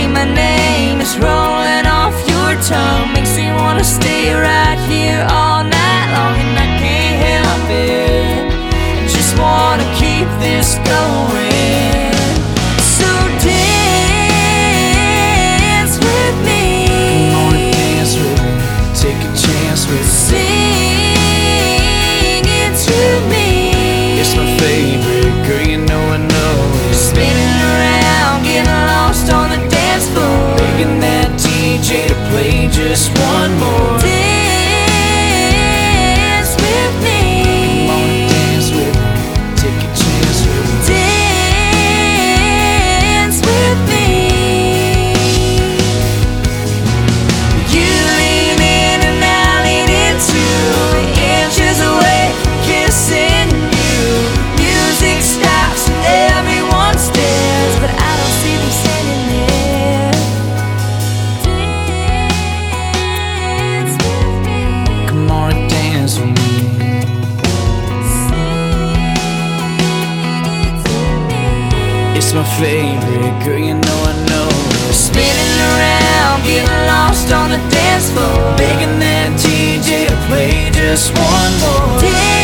my name is rolling off your tongue. Makes me wanna stay right here all night long, and I can't help it. I just wanna keep this going. So dance with me. Come on and dance with me. Take a chance with me. Sing it to me. It's my favorite, girl, you know I know it. Spinning around, getting lost on the dance floor. Begging that DJ to play just one more. Dance with me. Come on and dance with me. Take a chance with me. Dance with me. You lean in and I lean in too, inches away, kissing you. Music stops and everyone stares, but I don't see them standing there. Dance with me. Come on and dance with me. It's my favorite, girl, you know I know it. Spinning around, getting lost on the dance floor. Begging that DJ to play just one more.